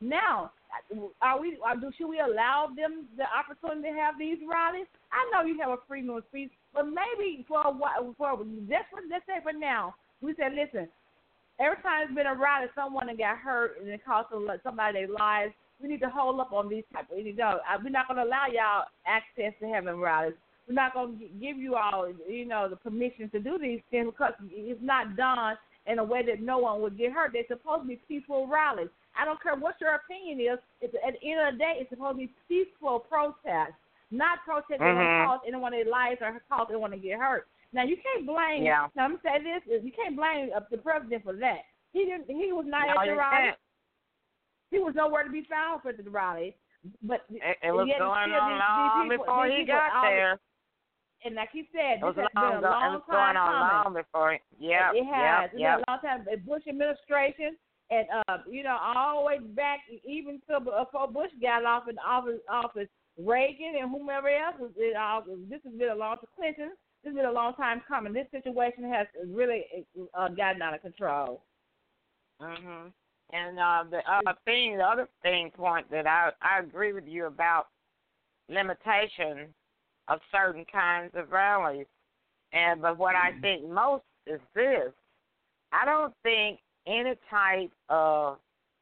Now, are we? Are, do should we allow them the opportunity to have these rallies? I know you have a freedom of speech, but maybe for a while, for just for let's say for now, we said, listen. Every time there's been a rally, someone that got hurt and it cost somebody their lives. We need to hold up on these type of. You know, we're not going to allow y'all access to having rallies. We're not going to give you all, you know, the permission to do these things because it's not done in a way that no one would get hurt. They're supposed to be peaceful rallies. I don't care what your opinion is. It's, at the end of the day, it's supposed to be peaceful protest, not protest mm-hmm. that will cause anyone their lives or cause anyone to get hurt. Now you can't blame. Yeah. Now I'm gonna say this: you can't blame the president for that. He didn't. He was not no, at the rally. Can't. He was nowhere to be found for the rally. But it, it was going on long these people, before he got there. And like he said, it was this has long, been a long it was time going on coming. long before. Yeah, it has. Yep, It's yep. been a long time. The Bush administration, and uh, you know, all the way back, even till before Bush got off in office, office Reagan and whomever else. It, uh, this has been a long time. Clinton. This has been a long time coming. This situation has really uh, gotten out of control. Mhm. And uh, the other thing, the other thing point that I I agree with you about limitation of certain kinds of rallies. And but what I think most is this: I don't think any type of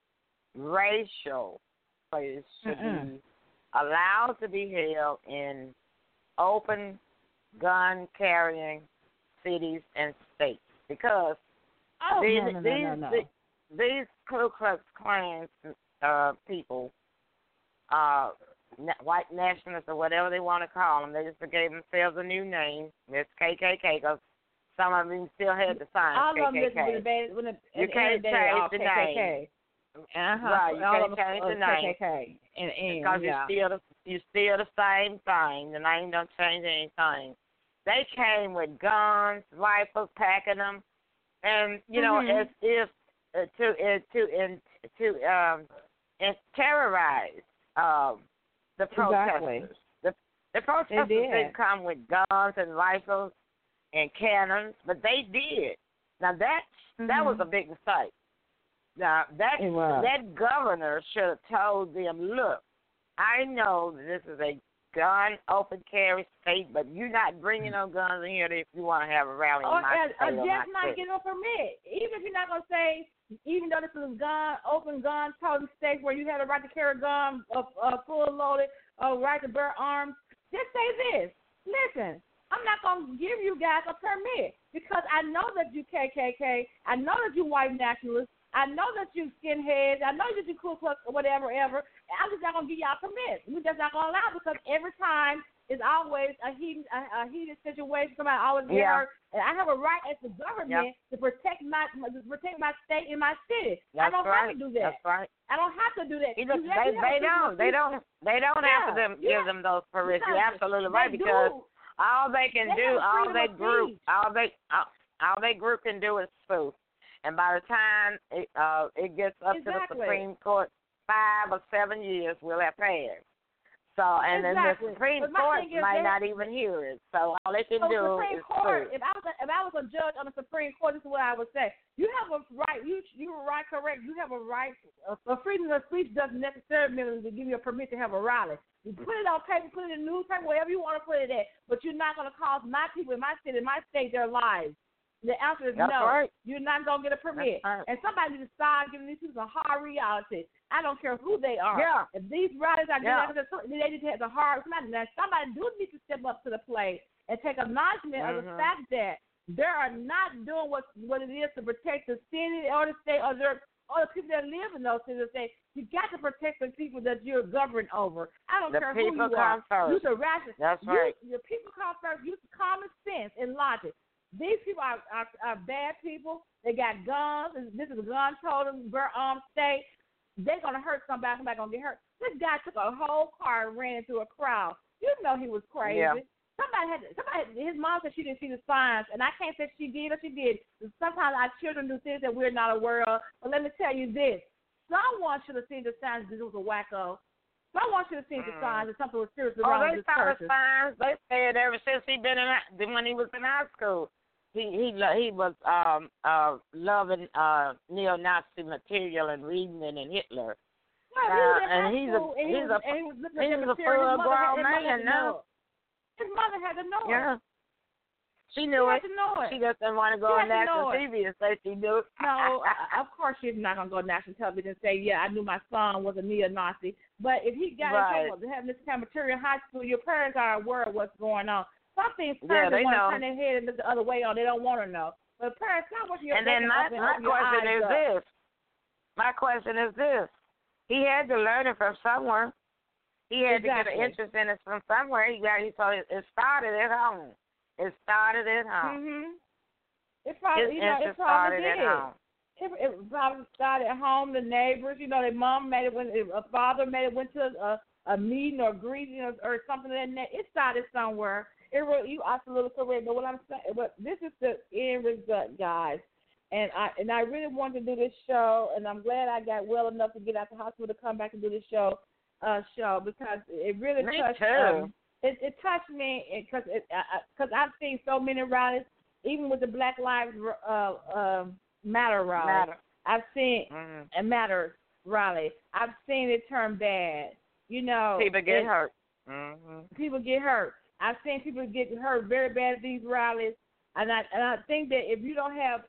racial place should Mm-mm. be allowed to be held in open gun-carrying cities and states because oh, these, no, no, these, no, no, no. these, these Ku Klux Klan uh, people, uh, white nationalists or whatever they want to call them, they just gave themselves a new name. It's K K K because some of them still had the sign K K K. All of them when the, you can't change the name. Uh-huh. Right, you all can't change the name. K K K. And, and, because yeah. you're still the you're still the same thing. The name don't change anything. They came with guns, rifles, packing them, and you know, mm-hmm. as if uh, to uh, to in, to um, and terrorize um, the protesters. Exactly. The the protesters didn't come with guns and rifles and cannons, but they did. Now that mm-hmm. that was a big mistake. Now that that governor should have told them, look, I know that this is a gun open carry state, but you're not bringing no guns in here if you want to have a rally or, in my state. Or just not get a permit. Even if you're not going to say, even though this is a gun, open gun toting state where you have a right to carry a gun, a, a full loaded, a right to bear arms, just say this. Listen, I'm not going to give you guys a permit because I know that you K K K. I know that you white nationalists. I know that you skinheads. I know that you Ku Klux or whatever, ever. I'm just not going to give y'all permit. We're just not going to allow it because every time it's always a heated, a, a heated situation. Somebody always get yeah. hurt. And I have a right as the government yep. to protect my to protect my state and my city. That's I don't right. have to do that. That's right. I don't have to do that. You look, they, they don't. They don't. They don't yeah. have to them, yeah. give them those permits. You're absolutely they right because do. all they can they do, all they group, speech. all they, all, all they group can do is spoof. And by the time it, uh, it gets up exactly. to the Supreme Court, five or seven years will have passed. So, and exactly. then the Supreme Court might they, not even hear it. So all they can so do Supreme is Court, sue. if I was a, if I was a judge on the Supreme Court, this is what I would say. You have a right. You you were right, correct. You have a right. A, a freedom of speech doesn't necessarily mean to give you a permit to have a rally. You put it on paper, put it in the newspaper, wherever you want to put it at. But you're not going to cost my people in my city, in my state, their lives. The answer is That's no. Right. You're not going to get a permit. Right. And somebody needs to start giving these people a hard reality. I don't care who they are. Yeah. If these rallies are yeah. getting, they need to have a hard somebody. Now, somebody do need to step up to the plate and take acknowledgement mm-hmm. of the fact that they are not doing what what it is to protect the city or the state or their or the people that live in those cities. Say you got to protect the people that you're governed over. I don't the care who you are. First. Use a rational. That's right. Use, your people come first. Use common sense and logic. These people are, are, are bad people. They got guns. This is a gun totem, bear arms state. They're going to hurt somebody. Somebody's going to get hurt. This guy took a whole car and ran into a crowd. You know he was crazy. Yeah. Somebody had, somebody, his mom said she didn't see the signs, and I can't say she did or she did. Sometimes our children do things that we're not aware of. But let me tell you this. Someone should have seen the signs that it was a wacko. Someone should have seen the signs that something was seriously oh, wrong with this person. Oh, they saw the signs. They said ever since he been in when he was in high school. He he he was um uh loving uh neo-Nazi material and reading it and Hitler, Uh, and he's a and he's he was, a and he was looking he's at the a material. full His mother had- grown his mother had man to now. know it. His mother had to know Yeah. it. She knew She it. had to know it. She just didn't want to go She on had to know national it. T V and say she knew it. No, uh, of course she's not gonna go on national television and say, "Yeah, I knew my son was a neo-Nazi." But if he got Right. in trouble having this kind of material in high school, your parents are aware of what's going on. Some things Yeah, parents they want know. to turn their head and look the other way on. They don't want to know. But parents, not what you're And then my, open, my open your question eyes is up. this. My question is this. He had to learn it from somewhere. He had Exactly. to get an interest in it from somewhere. He got he so it, it started at home. It started at home. Mhm. It probably, His you know, it interest probably started did. at home. It, it probably started at home. The neighbors, you know, their mom made it when a father made it went to a, a meeting or greeting or, or something like that. It started somewhere. It really, you absolutely correct. But what I'm saying, but this is the end result, guys. And I and I really wanted to do this show, and I'm glad I got well enough to get out the hospital to come back and do this show, uh, show because it really Me touched. too. Um, it, it touched me because it because I've seen so many rallies, even with the Black Lives uh, uh, Matter rally. Matter. I've seen Mm-hmm. a Matter rally. I've seen it turn bad. You know, People get it, hurt. Mm-hmm. people get hurt. I've seen people get hurt very bad at these rallies, and I and I think that if you don't have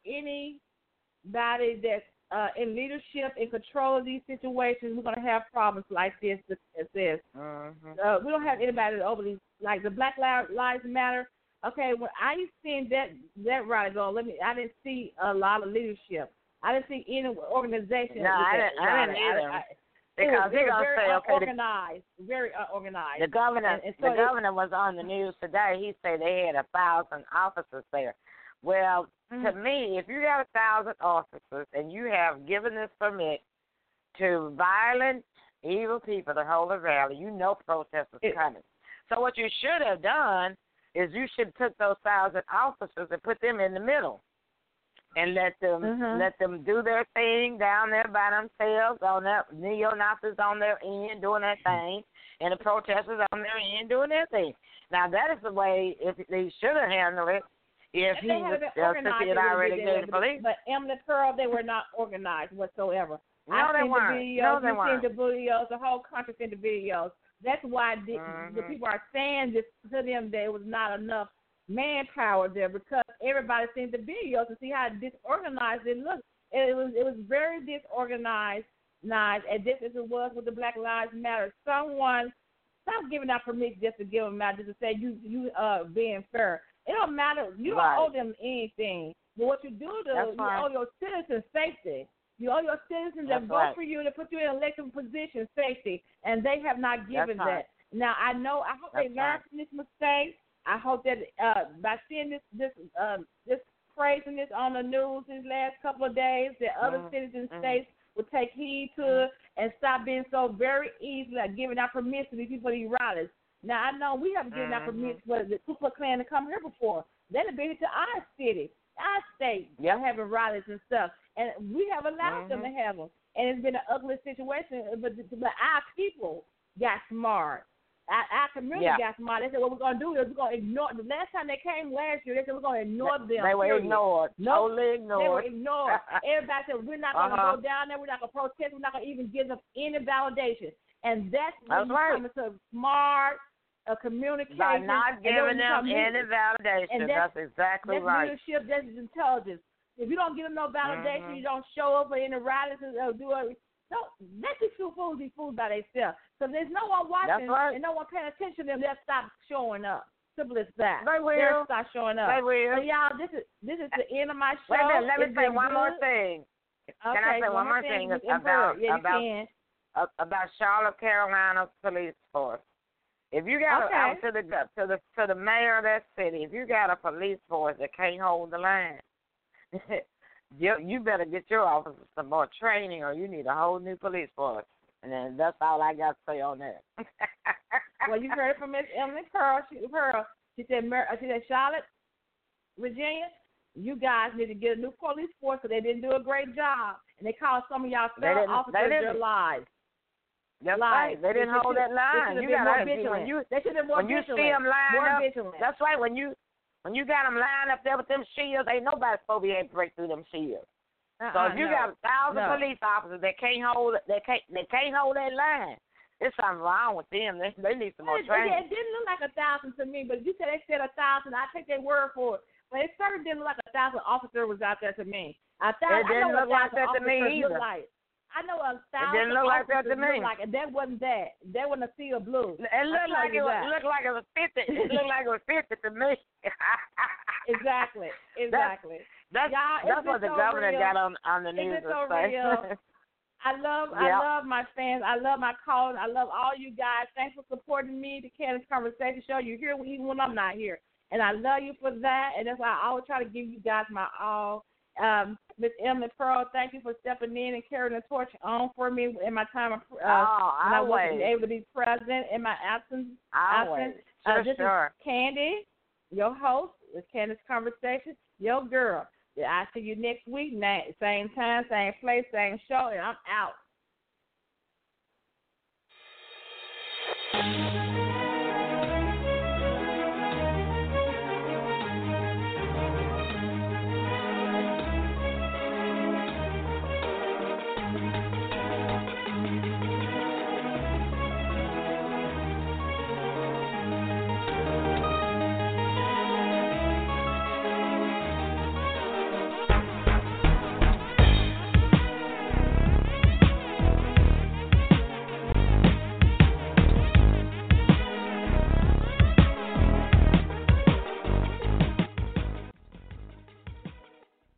anybody that's uh, in leadership in control of these situations, we're gonna have problems like this. As this, Mm-hmm. uh, we don't have anybody that over these like the Black Lives Matter. Okay, when I seen that that rally go, let me. I didn't see a lot of leadership. I didn't see any organization. No, I with didn't- that I didn't rally. either. I, I, Because it they're was, gonna very say, okay, the, unorganized, very unorganized. the governor, And- and so the it- governor was on the news today. He said they had a thousand officers there. Well, Mm-hmm. to me, if you got a thousand officers and you have given this permit to violent, evil people to hold a rally, you know protesters It- coming. So what you should have done is you should have took those thousand officers and put them in the middle. And let them Mhm. let them do their thing down there by themselves, on their neo-Nazis on their end doing their thing, and the protesters on their end doing their thing. Now that is the way if they should have handled it. If If he they was had been uh, since organized, he had they would've already been gave there, the but- police. But Emily Pearl, they were not organized whatsoever. No, I've they seen weren't. the videos. No, they You've weren't. seen the videos. The whole country's seen the videos. That's why the, Mhm. the people are saying this to them. There was not enough manpower there because everybody seen the videos to see how disorganized it looked. It was it was very disorganized, nice, and this as it was with the Black Lives Matter. Someone stop giving out permission just to give them out, just to say you you uh being fair. It don't matter. You don't Right. owe them anything. But what you do to That's you right. owe your citizens safety. You owe your citizens that That's vote right. for you to put you in an elected position safety, and they have not given That's right. that. Now I know. I hope they That's learn right. from this mistake. I hope that uh, by seeing this this uh, this craziness on the news these last couple of days, that other Mhm. cities and Mhm. states will take heed to it and stop being so very easily like giving out permission to these people to these rallies. Now I know we haven't given out Mhm. permission for the Ku Klux Klan to come here before. They've been here to our city, our state, Yep. having rallies and stuff, and we have allowed them to Mhm. have them. And it's been an ugly situation, but but our people got smart. Our, our community Yeah. got smart. They said, what we're going to do is we're going to ignore. The last time they came last year, they said we're going to ignore them. They were period. ignored. Nope. Totally They ignored. were ignored. Everybody said, we're not going to Uh-huh. go down there. We're not going to protest. We're not going to even give them any validation. And that's when That's you right. come into smart uh, communication. By not and then giving when you them come any in- validation. and That's, that's- exactly That's right. leadership. That's intelligence. If you don't give them no validation, Mhm. you don't show up in the rallies or do it. No, let these two fools be fooled by themselves. So there's no one watching That's right. and no one paying attention to them. They'll stop showing up. Simple as that. They will. They'll stop showing up. They will. So y'all, this is this is the end of my show. Wait a minute. Let me It's say been one more good. thing. Okay, Can I say one more thing Miss about Emperor. Yeah, you about can. uh, about Charlotte Carolina police force? If you got Okay. a, out to the to the to the mayor of that city, if you got a police force that can't hold the line, you you better get your officers some more training, or you need a whole new police force. And then that's all I got to say on that. Well, you heard it from Miss Emily Pearl. She, Pearl. She said, Mer- she said, Charlotte, Virginia, you guys need to get a new police force because they didn't do a great job, and they called some of y'all They fellow didn't- officers they their didn't. lies. That's lies. right. They didn't They hold should- that line. They You should have been more got vigilant. when you they should have been more when you vigilant. see them lined more up. vigilant. That's right. When you when you got them lined up there with them shields, ain't nobody supposed to be able to break through them shields. Uh-uh, so if you no, got a thousand no. police officers that can't hold they can't they can't hold that line, there's something wrong with them. They they need some more it, training. It, it didn't look like a thousand to me, but you said they said a thousand. I take their word for it. But it certainly didn't look like a thousand officers was out there to me. A thousand, It didn't I know look a like that to me either. Like. I know a thousand It didn't look like that to me. Like, and that wasn't that. That wasn't a sea of blue. It looked like it was, looked like it was fifty. It looked like it was fifty to me. Exactly. Exactly. That's Y'all, that's what the so governor real. got on on the news. It's so real. I love I yep. love my fans. I love my callers. I love all you guys. Thanks for supporting me, the Candace Conversation Show. You're here even when I'm not here, and I love you for that. And that's why I always try to give you guys my all. Um, Miss Emily Pearl, thank you for stepping in and carrying the torch on for me in my time of uh, oh, when I wasn't wasn't able to be present in my absence. Always. absence. Uh, sure, this sure. is Candy, your host with Candace Conversation, your girl. I see you next week, same time, same place, same show, and I'm out.